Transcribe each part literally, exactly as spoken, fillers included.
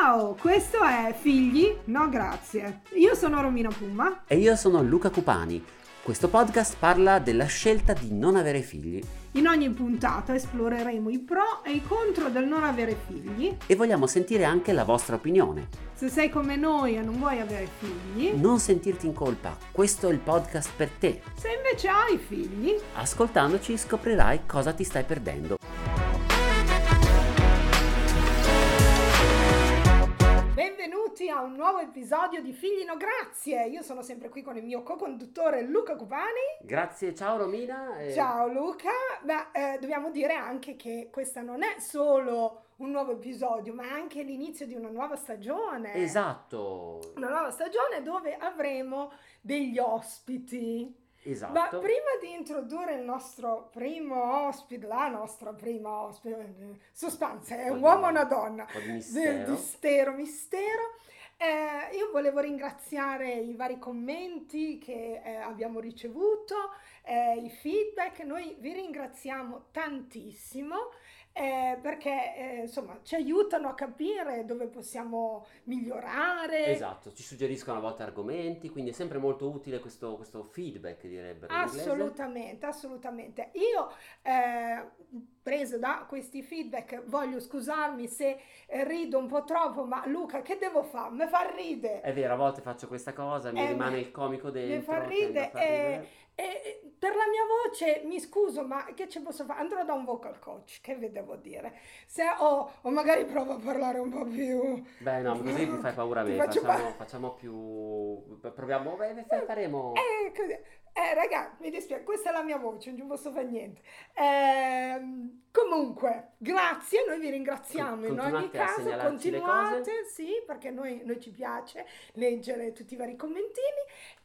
Ciao, questo è Figli, no grazie. Io sono Romina Puma. E io sono Luca Cupani. Questo podcast parla della scelta di non avere figli. In ogni puntata esploreremo i pro e i contro del non avere figli. E vogliamo sentire anche la vostra opinione. Se sei come noi e non vuoi avere figli, non sentirti in colpa, questo è il podcast per te. Se invece hai figli, ascoltandoci scoprirai cosa ti stai perdendo. Benvenuti a un nuovo episodio di Figli no grazie. Io sono sempre qui con il mio co-conduttore Luca Cupani. Grazie, ciao Romina. E... Ciao Luca. Beh, eh, dobbiamo dire anche che questa non è solo un nuovo episodio, ma anche l'inizio di una nuova stagione. Esatto. Una nuova stagione dove avremo degli ospiti. Esatto. Ma prima di introdurre il nostro primo ospite, la nostra prima ospite, suspense, è un uomo o una donna, di mistero, mistero, mistero. Eh, io volevo ringraziare i vari commenti che eh, abbiamo ricevuto, eh, i feedback. Noi vi ringraziamo tantissimo. Eh, perché eh, insomma ci aiutano a capire dove possiamo migliorare. Esatto, ci suggeriscono a volte argomenti, quindi è sempre molto utile questo, questo feedback, direbbero. Assolutamente, assolutamente. Io eh, preso da questi feedback voglio scusarmi se eh, rido un po' troppo, ma Luca, che devo fare? Mi fa ridere. È vero, a volte faccio questa cosa, mi eh, rimane il comico dentro. Mi fa ridere. E, e per la mia voce mi scuso, ma che ci posso fare? Andrò da un vocal coach, che vi devo dire? Se ho, o magari provo a parlare un po' più. Beh, no, così mi fai paura a me. Facciamo, pa- facciamo più. Proviamo. Beh, faremo. Eh, così. Eh, raga, mi dispiace, questa è la mia voce, non ci posso fare niente. Eh, comunque, grazie, noi vi ringraziamo in ogni caso, continuate, sì, perché noi, noi ci piace leggere tutti i vari commentini,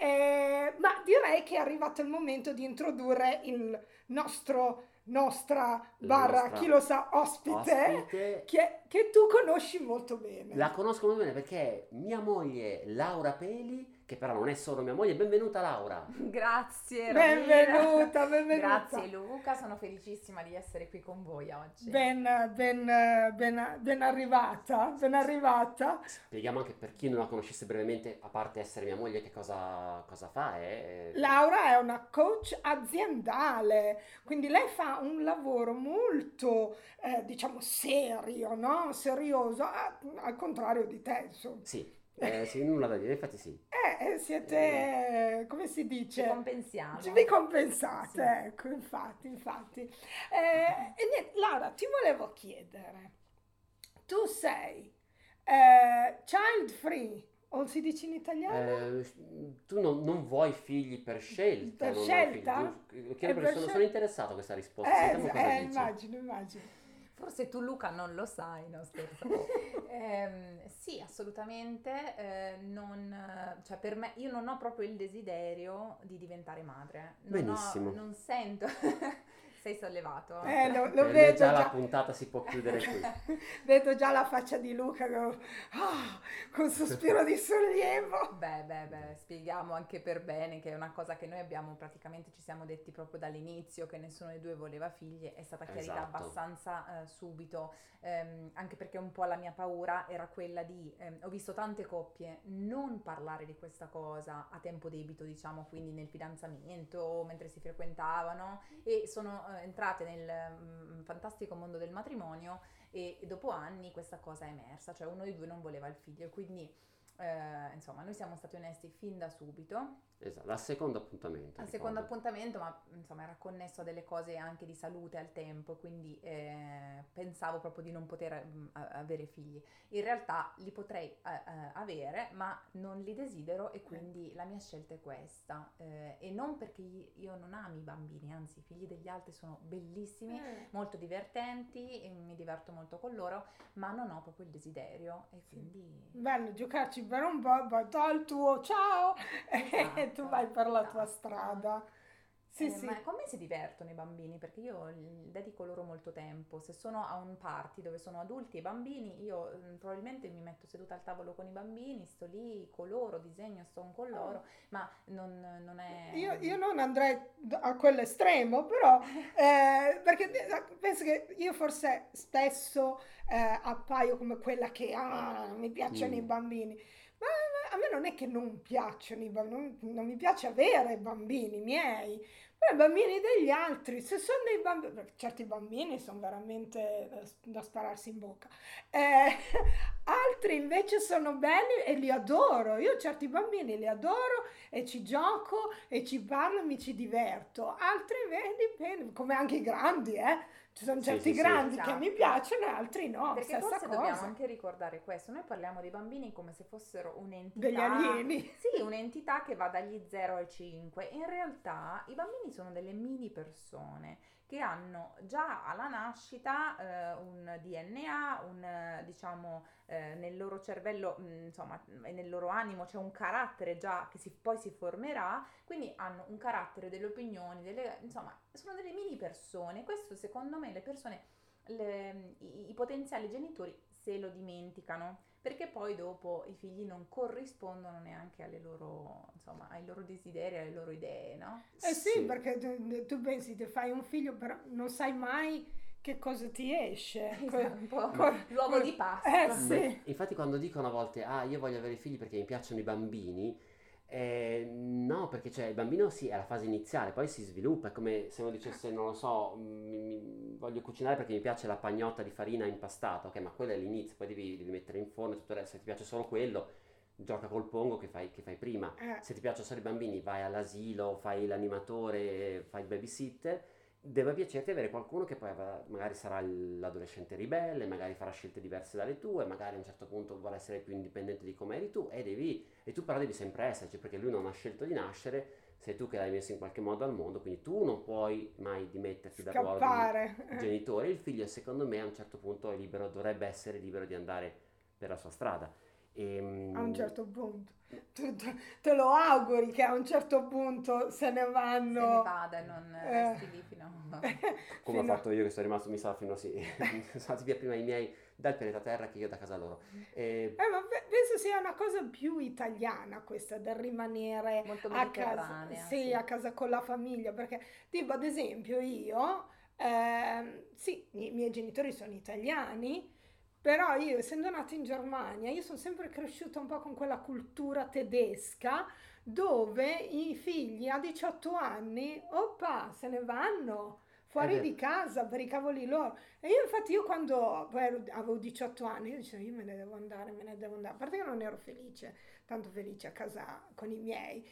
eh, ma direi che è arrivato il momento di introdurre il nostro, nostra barra, nostra chi lo sa, ospite, ospite. Che, che tu conosci molto bene. La conosco molto bene perché mia moglie Laura Peli, che però non è solo mia moglie. Benvenuta Laura. Grazie benvenuta, benvenuta. Grazie Luca, sono felicissima di essere qui con voi oggi. Ben, ben, ben, ben arrivata, ben arrivata. Spieghiamo anche per chi non la conoscesse brevemente, a parte essere mia moglie, che cosa, cosa fa. Eh? Laura è una coach aziendale, quindi lei fa un lavoro molto, eh, diciamo, serio, no? Serioso, al contrario di te, insomma. Sì. Eh, sì, nulla da dire, infatti sì. Eh, siete, eh, come si dice? Ci compensiamo. Ci vi compensate, sì. Ecco, infatti, infatti. Eh, e niente, Laura, ti volevo chiedere, tu sei eh, child free, o si dice in italiano? Eh, tu non, non vuoi figli per scelta? Per scelta? Io, io, per sono, sono interessato a questa risposta. Eh, eh immagino, immagino. Forse tu Luca non lo sai, no scherzo. eh, sì, assolutamente, eh, non, cioè per me, io non ho proprio il desiderio di diventare madre. Non Benissimo. Ho, non sento... Sei sollevato? Eh, lo, lo eh, vedo già, già la puntata si può chiudere qui. Vedo già la faccia di Luca con, oh, con sospiro di sollievo. Beh, beh, beh, spieghiamo anche per bene che è una cosa che noi abbiamo praticamente, ci siamo detti proprio dall'inizio, che nessuno dei due voleva figli, è stata chiarita esatto. abbastanza eh, subito, ehm, anche perché un po' la mia paura era quella di, ehm, ho visto tante coppie non parlare di questa cosa a tempo debito, diciamo, quindi nel fidanzamento, mentre si frequentavano, e sono entrate nel mh, fantastico mondo del matrimonio e, e dopo anni questa cosa è emersa, cioè uno dei due non voleva il figlio, quindi eh, insomma noi siamo stati onesti fin da subito. Esatto, al secondo appuntamento. Al secondo appuntamento, ma insomma era connesso a delle cose anche di salute al tempo, quindi eh, pensavo proprio di non poter mh, avere figli. In realtà li potrei eh, avere, ma non li desidero e quindi la mia scelta è questa. Eh, e non perché io non ami i bambini, anzi i figli degli altri sono bellissimi, eh. molto divertenti, e mi diverto molto con loro, ma non ho proprio il desiderio e quindi... Bello giocarci per un po', poi dal tuo ciao! Esatto. E tu vai per la tua strada. Sì, eh, sì. Ma con me si divertono i bambini perché io dedico loro molto tempo. Se sono a un party dove sono adulti e bambini, io mm, probabilmente mi metto seduta al tavolo con i bambini, sto lì con loro, disegno, sto con loro, ma non, non Io, è... io non andrei a quell'estremo, però eh, perché penso che io forse spesso eh, appaio come quella che ah, non mi piacciono i Mm. bambini. Ma a me non è che non piacciono i bambini, non, non mi piace avere bambini miei, però i bambini degli altri, se sono dei bambini, perché certi bambini sono veramente da, da spararsi in bocca, eh, altri invece sono belli e li adoro, io certi bambini li adoro e ci gioco e ci parlo e mi ci diverto, altri vedi, dipende, come anche i grandi, eh. Ci sono Sì, certi sì, sì. grandi che mi Esatto. piacciono e altri no, Perché stessa forse dobbiamo cosa. anche ricordare questo, noi parliamo dei bambini come se fossero Degli un'entità, alieni. sì, un'entità che va dagli zero ai cinque. In realtà i bambini sono delle mini persone che hanno già alla nascita eh, un D N A, un eh, diciamo eh, nel loro cervello, mh, insomma, e nel loro animo c'è un carattere già che si, poi si formerà, quindi hanno un carattere, delle opinioni, delle, insomma, sono delle mini persone. Questo secondo me le persone le- i, i potenziali genitori se lo dimenticano perché poi dopo i figli non corrispondono neanche alle loro, insomma, ai loro desideri, alle loro idee, no? Eh sì, Sì. perché tu, tu pensi, ti fai un figlio, però non sai mai che cosa ti esce. Esatto, Que- un po' Ma, co- l'uovo co- di eh Pasqua. ma sì, infatti quando dicono a volte, ah, io voglio avere figli perché mi piacciono i bambini, eh, no, perché cioè il bambino sì, è la fase iniziale, poi si sviluppa, è come se uno dicesse, non lo so, mi- mi- voglio cucinare perché mi piace la pagnotta di farina impastata, ok, ma quello è l'inizio, poi devi, devi mettere in forno e tutto il resto, se ti piace solo quello, gioca col pongo che fai, che fai prima, eh, se ti piacciono solo i bambini vai all'asilo, fai l'animatore, fai il babysitter, deve piacerti avere qualcuno che poi avrà- magari sarà l'adolescente ribelle, magari farà scelte diverse dalle tue, magari a un certo punto vorrà essere più indipendente di come eri tu e devi e tu però devi sempre esserci perché lui non ha scelto di nascere, sei tu che l'hai messo in qualche modo al mondo, quindi tu non puoi mai dimetterti dal ruolo di scappare. genitore. Il figlio, secondo me, a un certo punto è libero, dovrebbe essere libero di andare per la sua strada. A un E, certo punto. Tu- tu- te lo auguri che a un certo punto se ne Se ne vanno. vada e non eh, resti lì fino a... come ho fino- fatto io che sono rimasto, mi sa, fino a sì, sono andati via prima i miei dal pianeta Terra che io da casa loro. E, Eh, ma pe- penso sia una cosa più italiana questa del rimanere Molto a casa, mediterranea, sì, sì. a casa con la famiglia, perché tipo ad esempio io, ehm, sì, i miei genitori sono italiani, però io essendo nata in Germania, io sono sempre cresciuta un po' con quella cultura tedesca dove i figli a diciotto anni, oppa, se ne vanno è fuori vero. di casa per i cavoli loro. E io infatti io quando poi ero- avevo diciotto anni, io dicevo io me ne devo andare, me ne devo andare, a parte che non ero felice, tanto felice a casa con i miei,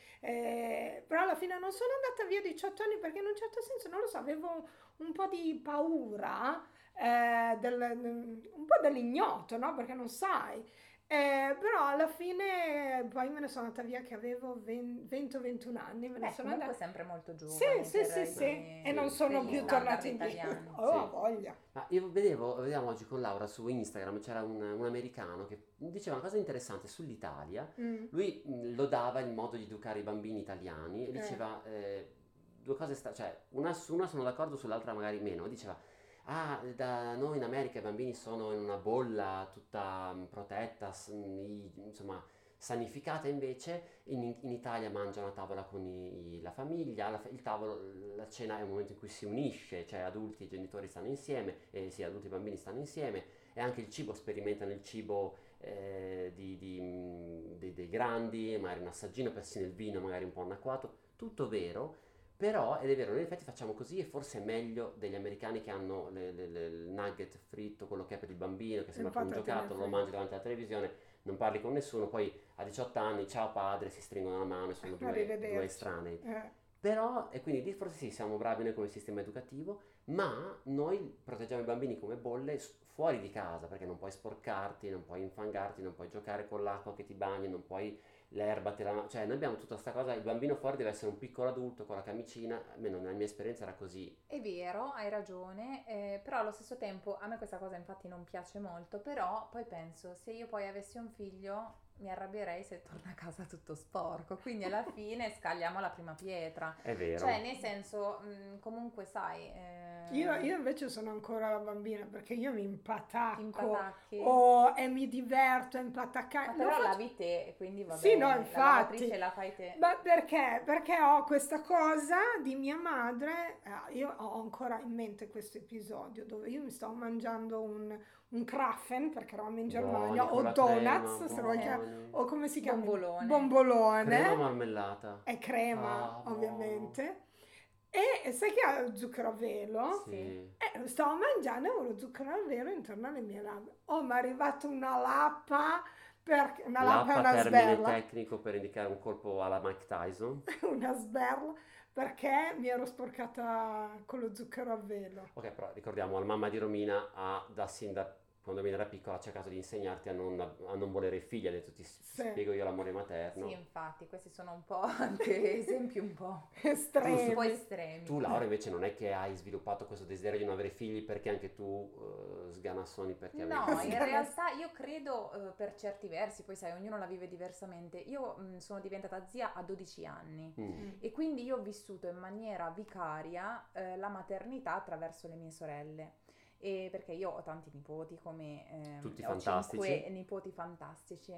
eh, però alla fine non sono andata via a diciotto anni perché in un certo senso, non lo so, avevo un po' di paura, eh, del- un po' dell'ignoto, no? Perché non sai. Eh, però alla fine poi me ne sono andata via che avevo venti o ventuno anni, me ne Beh, sono comunque andata. sempre molto Sì, giovani sì, per sì, i sì, primi, e non Sì, sono per gli più standard tornata indietro. italiani. Oh, sì. ho voglia. Ma io vedevo, vediamo oggi con Laura su Instagram, c'era un, un americano che diceva una cosa interessante sull'Italia. Mm, Lui mh, lodava il modo di educare i bambini italiani e eh. diceva eh, due cose, sta- cioè una su una sono d'accordo, sull'altra magari meno. Diceva, ah, da noi in America i bambini sono in una bolla tutta mh, protetta, s- mh, i- insomma, sanificata, invece in, in Italia mangiano a tavola con i- i- la famiglia, la, il tavolo, la cena è un momento in cui si unisce, cioè adulti e genitori stanno insieme, e sì, adulti e bambini stanno insieme, e anche il cibo, sperimentano il cibo eh, di- di, mh, dei, dei grandi, magari un assaggino, persino il vino magari un po' annacquato, tutto vero, però ed è vero, noi in effetti facciamo così e forse è meglio degli americani che hanno le- le- le- il nugget fritto, quello che è per il bambino, che Il sembra più un patatine giocattolo, lo fritte. mangi davanti alla televisione, non parli con nessuno, poi a diciotto anni, ciao padre, si stringono la mano e sono due, due Arrivederci. estranei. Eh. Però, e quindi lì forse sì, siamo bravi noi come sistema educativo, ma noi proteggiamo i bambini come bolle s- fuori di casa, perché non puoi sporcarti, non puoi infangarti, non puoi giocare con l'acqua che ti bagni, non puoi l'erba te la... Cioè, noi abbiamo tutta questa cosa, il bambino fuori deve essere un piccolo adulto con la camicina, almeno nella mia esperienza era così. È vero, hai ragione, eh, però allo stesso tempo a me questa cosa infatti non piace molto, però poi penso se io poi avessi un figlio mi arrabbierei se torna a casa tutto sporco, quindi alla fine scagliamo la prima pietra. È vero. Cioè, nel senso, mh, comunque sai... Eh... Io, io invece sono ancora la bambina, perché io mi impatacco. Impatacchi. Oh, e mi diverto a impataccare. Ma però faccio... lavi te, quindi va sì, bene. no, infatti. La lavatrice la fai te. Ma perché? Perché ho questa cosa di mia madre, eh, io ho ancora in mente questo episodio dove io mi stavo mangiando un, un Krafen, perché eravamo in Germania, Buoni, o donuts, crema, se vuoi chiamare, o come si chiama? Bombolone. Bombolone. Crema marmellata. È crema, ah, ovviamente. E sai che ha lo zucchero a velo? Sì. E lo stavo mangiando e avevo lo zucchero a velo intorno alle mie labbra. Oh, mi è arrivata una lappa, perché una lappa, lappa è una termine sberla. tecnico per indicare un colpo alla Mike Tyson. Una sberla, perché mi ero sporcata con lo zucchero a velo. Ok, però ricordiamo, la mamma di Romina ha da sin da quando Romina era piccola ha cercato di insegnarti a non, a non volere i figli, ha detto ti sì. spiego io l'amore materno. Sì, infatti, questi sono un po' anche esempi un po' estremi. un po' estremi. Tu, Laura, invece non è che hai sviluppato questo desiderio di non avere figli perché anche tu uh, sganassoni perché no, avevi... in realtà io credo uh, per certi versi, poi sai, ognuno la vive diversamente. Io mh, sono diventata zia a dodici anni mm. e quindi io ho vissuto in maniera vicaria uh, la maternità attraverso le mie sorelle. E perché io ho tanti nipoti, come ehm, tutti ho fantastici. cinque nipoti fantastici,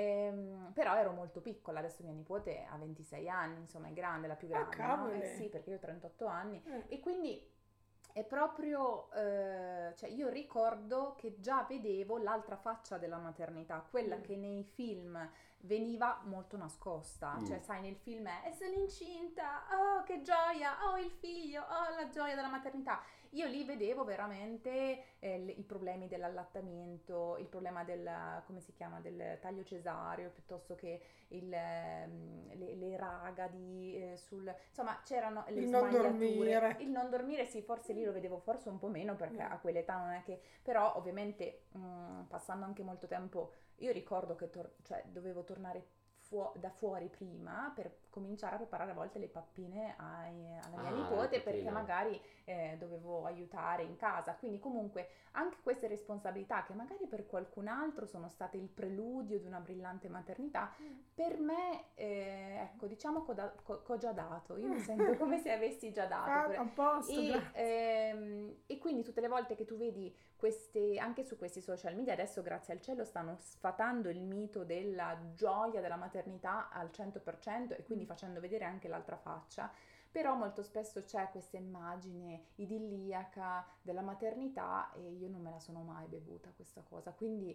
ehm, però ero molto piccola, adesso mia nipote ha ventisei anni, insomma è grande, la più grande, oh, no? Eh sì, perché io ho trentotto anni eh. e quindi è proprio, eh, cioè io ricordo che già vedevo l'altra faccia della maternità, quella mm. che nei film veniva molto nascosta, mm. cioè sai nel film è e sono incinta, oh che gioia, oh il figlio, oh la gioia della maternità. Io lì vedevo veramente eh, le, i problemi dell'allattamento, il problema del, come si chiama, del taglio cesareo, piuttosto che il, eh, le, le raga di, eh, sul, insomma c'erano le il sbagliature. Non dormire. Il non dormire sì, forse lì lo vedevo forse un po' meno perché mm. a quell'età non è che, però ovviamente mh, passando anche molto tempo, io ricordo che tor- cioè, dovevo tornare fu- da fuori prima per cominciare a preparare a volte le pappine ai, alla mia ah, nipote perché magari eh, dovevo aiutare in casa, quindi comunque anche queste responsabilità che magari per qualcun altro sono state il preludio di una brillante maternità, mm. per me eh, ecco diciamo che ho, co- ho già dato, io mi sento come se avessi già dato ah, a posto, e, ehm, e quindi tutte le volte che tu vedi queste, anche su questi social media adesso grazie al cielo stanno sfatando il mito della gioia della maternità al cento per cento e quindi facendo vedere anche l'altra faccia, però molto spesso c'è questa immagine idilliaca della maternità e io non me la sono mai bevuta questa cosa, quindi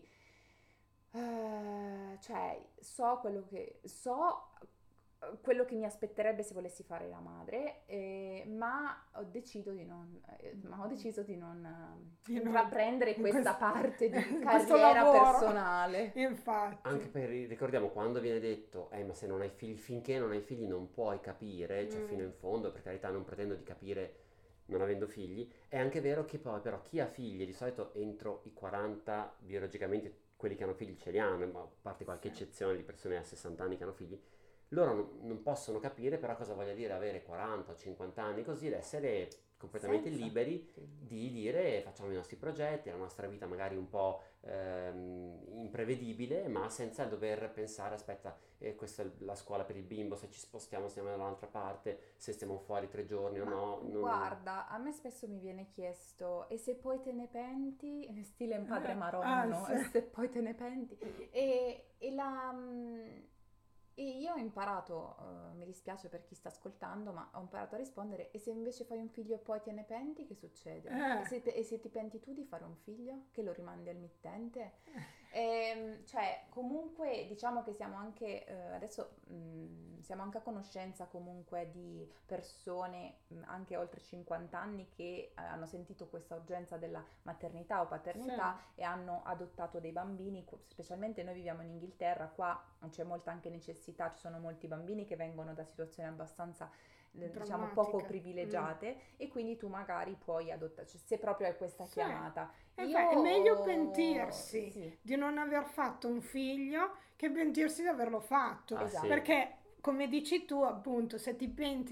eh, cioè so quello che so quello che mi aspetterebbe se volessi fare la madre, eh, ma ho deciso di non eh, ma ho deciso di non eh, intraprendere questa questo, parte di carriera personale. Infatti. Anche per, ricordiamo, quando viene detto eh ma se non hai figli, finché non hai figli non puoi capire, cioè mm. fino in fondo, per carità non pretendo di capire non avendo figli, è anche vero che poi però chi ha figli, di solito entro i quaranta biologicamente quelli che hanno figli ce li hanno, ma a parte qualche sì. eccezione di persone a sessanta anni che hanno figli, loro non possono capire però cosa voglia dire avere quaranta o cinquanta anni così ed essere completamente senza. liberi di dire facciamo i nostri progetti, la nostra vita magari un po' ehm, imprevedibile, ma senza dover pensare aspetta eh, questa è la scuola per il bimbo, se ci spostiamo stiamo da un'altra parte, se stiamo fuori tre giorni o no. Non... Guarda, a me spesso mi viene chiesto e se poi te ne penti, stile in Padre Maronno, ah, sì. se poi te ne penti e, e la... E io ho imparato, uh, mi dispiace per chi sta ascoltando, ma ho imparato a rispondere e se invece fai un figlio e poi te ne penti, che succede? Eh. E, se te, e se ti penti tu di fare un figlio? Che lo rimandi al mittente? E, cioè, comunque diciamo che siamo anche, uh, adesso mh, siamo anche a conoscenza comunque di persone mh, anche oltre cinquanta anni che uh, hanno sentito questa urgenza della maternità o paternità sì. e hanno adottato dei bambini, specialmente noi viviamo in Inghilterra, qua c'è molta anche necessità, ci sono molti bambini che vengono da situazioni abbastanza diciamo poco privilegiate mm. e quindi tu magari puoi adottare, cioè, se proprio hai questa sì. chiamata. Io... Beh, è meglio pentirsi sì. di non aver fatto un figlio che pentirsi di averlo fatto, ah, esatto. perché come dici tu appunto se ti penti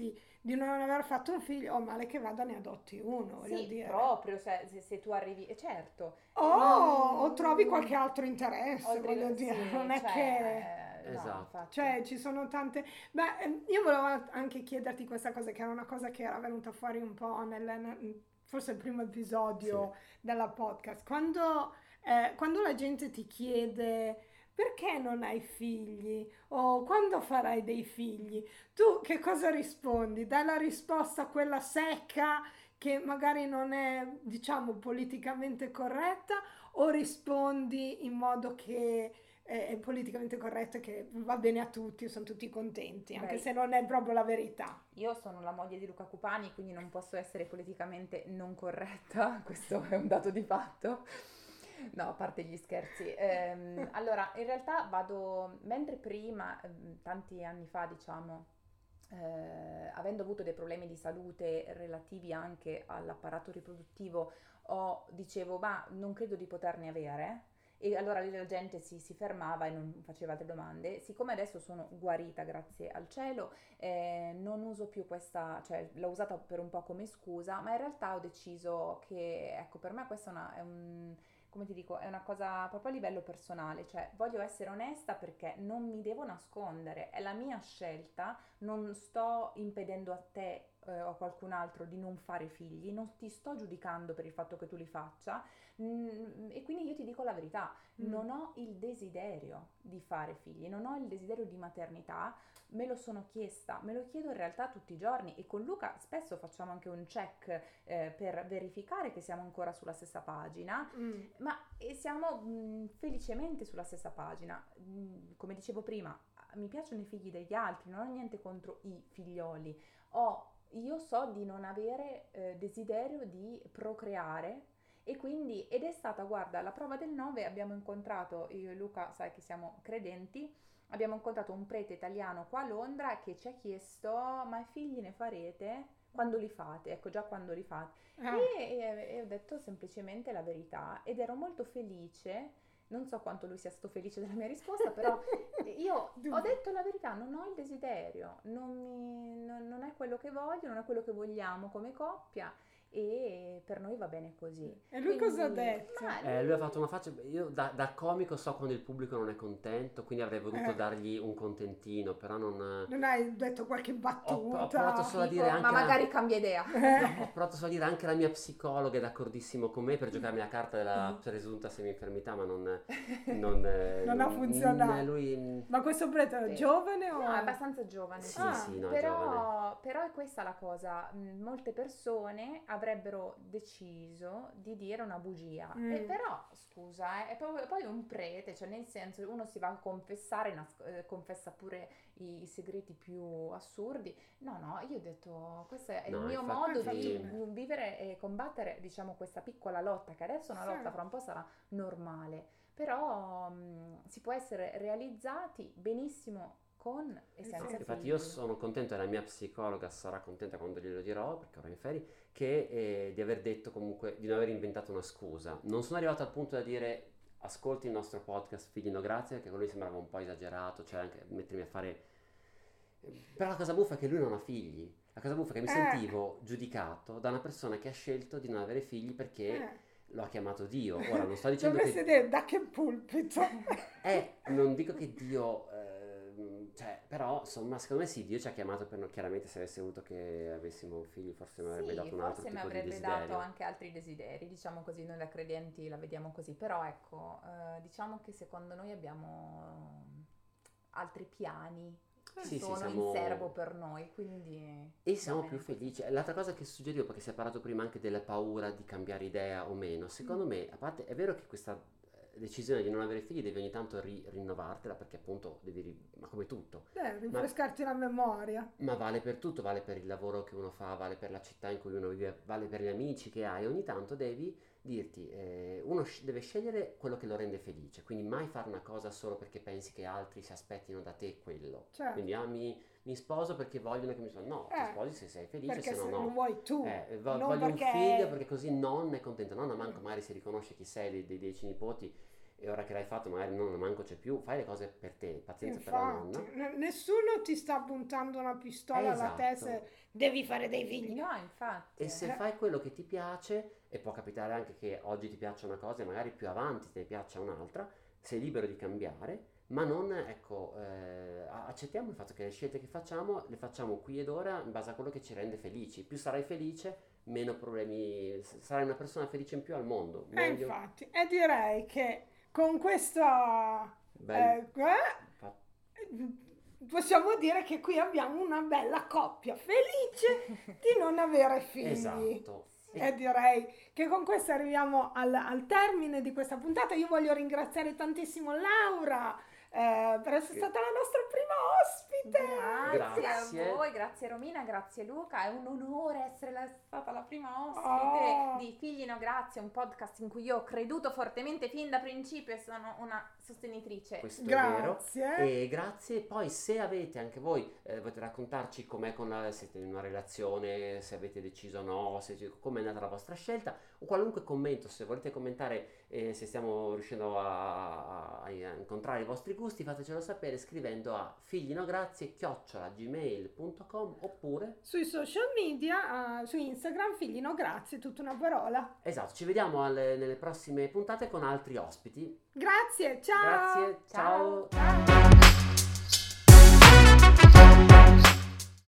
di non aver fatto un figlio, oh male che vada ne adotti uno, voglio sì, dire. proprio, cioè, se, se tu arrivi, eh, certo. Oh, non, o trovi qualche altro interesse, oltre, voglio dire, sì, non è cioè, che... eh, no, Esatto. infatti. Cioè, ci sono tante... Beh, ehm, io volevo anche chiederti questa cosa, che era una cosa che era venuta fuori un po' nel, nel- forse il primo episodio Sì. della podcast. Quando, eh, quando la gente ti chiede perché non hai figli o quando farai dei figli, tu che cosa rispondi? Dai la risposta quella secca che magari non è, diciamo, politicamente corretta, o rispondi in modo che è politicamente corretto e che va bene a tutti, sono tutti contenti, anche Beh, se non è proprio la verità. io sono la moglie di Luca Cupani, quindi non posso essere politicamente non corretta, questo è un dato di fatto. No, a parte gli scherzi. Ehm, allora, in realtà vado, mentre prima, ehm, tanti anni fa, diciamo, eh, avendo avuto dei problemi di salute relativi anche all'apparato riproduttivo, ho, dicevo, ma non credo di poterne avere. E allora lì la gente si, si fermava e non faceva altre domande. Siccome adesso sono guarita, grazie al cielo, eh, non uso più questa, cioè l'ho usata per un po' come scusa, ma in realtà ho deciso che, ecco, per me questa è una, è un, come ti dico, è una cosa proprio a livello personale, cioè voglio essere onesta perché non mi devo nascondere, è la mia scelta, non sto impedendo a te eh, o a qualcun altro di non fare figli, non ti sto giudicando per il fatto che tu li faccia. Mm, e quindi io ti dico la verità, Mm. non ho il desiderio di fare figli, non ho il desiderio di maternità, me lo sono chiesta, me lo chiedo in realtà tutti i giorni e con Luca spesso facciamo anche un check eh, per verificare che siamo ancora sulla stessa pagina, Mm. ma e siamo mh, felicemente sulla stessa pagina. Mh, come dicevo prima, mi piacciono i figli degli altri, non ho niente contro i figlioli, ho, io so di non avere eh, desiderio di procreare. E quindi, ed è stata, guarda, la prova del nove, abbiamo incontrato, io e Luca, sai che siamo credenti, abbiamo incontrato un prete italiano qua a Londra che ci ha chiesto, ma i figli ne farete? Quando li fate? Ecco, già quando li fate. Ah. E, e, e ho detto semplicemente la verità ed ero molto felice, non so quanto lui sia stato felice della mia risposta, però io ho detto la verità, non ho il desiderio, non, mi, non, non è quello che voglio, non è quello che vogliamo come coppia. E per noi va bene così. E lui Quindi, cosa ha detto? ma Eh, lui ha fatto una faccia, io da, da comico so quando il pubblico non è contento, quindi avrei voluto Eh. dargli un contentino, però non... Non hai detto qualche battuta? Ho, ho provato solo a tipo, dire anche... ma la- magari cambia idea. No, ho provato solo a dire anche la mia psicologa è d'accordissimo con me per giocarmi la carta della Mm. presunta semi-infermità, ma non... Non, eh, Non ha funzionato. mm, Lui... Ma questo prete è Sì. giovane o... No, è abbastanza giovane. Sì, Ah, sì, no, è giovane. Però, però è questa la cosa, mm, molte persone avrebbero deciso di dire una bugia, Mm. e però scusa, eh, è proprio, poi un prete, cioè nel senso uno si va a confessare, nas- eh, confessa pure i, i segreti più assurdi. No, no, io ho detto questo è No, il mio infatti- modo di Infatti- vivere e combattere, diciamo, questa piccola lotta, che adesso è una Sì. lotta, fra un po' sarà normale, però mh, si può essere realizzati benissimo con e senza Sì. Infatti figli. io sono contento e la mia psicologa sarà contenta quando glielo dirò, perché ora in ferie, che eh, di aver detto comunque, di non aver inventato una scusa. Non sono arrivato al punto da dire ascolti il nostro podcast Figli no grazie, perché con lui sembrava un po' esagerato, cioè anche mettermi a fare... Però la cosa buffa è che lui non ha figli. La cosa buffa è che mi Eh. sentivo giudicato da una persona che ha scelto di non avere figli perché Eh. lo ha chiamato Dio. Ora non sto dicendo Dovresti che... dire da che pulpito? Eh, non dico che Dio, ehm, cioè, però insomma, secondo me sì, Dio ci ha chiamato per, chiaramente se avesse voluto che avessimo figli, forse mi avrebbe Sì, dato un altro forse mi tipo di avrebbe desiderio. dato anche altri desideri, diciamo così, noi da credenti la vediamo così, però ecco, eh, diciamo che secondo noi abbiamo altri piani che Sì, sì, sono siamo- in serbo per noi, quindi... E siamo va più bene così. felici. L'altra cosa che suggerivo, perché si è parlato prima anche della paura di cambiare idea o meno, secondo me, a parte, è vero che questa eh, decisione di non avere figli devi ogni tanto ri- rinnovartela, perché appunto devi, ri- ma come tutto, Beh, rinfrescarti la memoria. ma vale per tutto, vale per il lavoro che uno fa, vale per la città in cui uno vive, vale per gli amici che hai, ogni tanto devi dirti, eh, uno sc- deve scegliere quello che lo rende felice, quindi mai fare una cosa solo perché pensi che altri si aspettino da te quello. Certo. Quindi ah, mi, mi sposo perché vogliono che mi sposi. No, ti Eh, sposi se sei felice, Perché se no se no. lo vuoi tu, Eh, vo- non voglio perché... un figlio perché così nonna è contenta, nonna manco Mm. magari si riconosce chi sei dei, dei dieci nipoti e ora che l'hai fatto magari non manco c'è più, fai le cose per te, pazienza. Infatti, per la nonna. Nessuno ti sta puntando una pistola esatto. alla testa e devi fare dei figli. No, infatti. E se eh. fai quello che ti piace, e può capitare anche che oggi ti piaccia una cosa e magari più avanti te ne piaccia un'altra, sei libero di cambiare, ma non, ecco, eh, accettiamo il fatto che le scelte che facciamo le facciamo qui ed ora in base a quello che ci rende felici. Più sarai felice, meno problemi, sarai una persona felice in più al mondo. E infatti, e direi che con questa eh, eh, possiamo dire che qui abbiamo una bella coppia felice di non avere figli. Esatto. E direi che con questo arriviamo al, al termine di questa puntata. Io voglio ringraziare tantissimo Laura eh, per essere stata la nostra prima ospite. Grazie, grazie a voi, grazie Romina, grazie Luca, è un onore essere la, stata la prima ospite oh. di Figli No Grazie, un podcast in cui io ho creduto fortemente fin da principio e sono una sostenitrice. Questo grazie. È vero. E grazie. Poi se avete anche voi, eh, potete raccontarci com'è con la, siete in una relazione, se avete deciso o no, se, com'è andata la vostra scelta, o qualunque commento, se volete commentare eh, se stiamo riuscendo a, a, a incontrare i vostri gusti, fatecelo sapere scrivendo a figlinograzie chiocciola gmail punto com oppure sui social media, uh, su Instagram figlinograzie, tutta una parola. Esatto, ci vediamo alle, nelle prossime puntate con altri ospiti. Grazie, ciao! Grazie, ciao! ciao. ciao.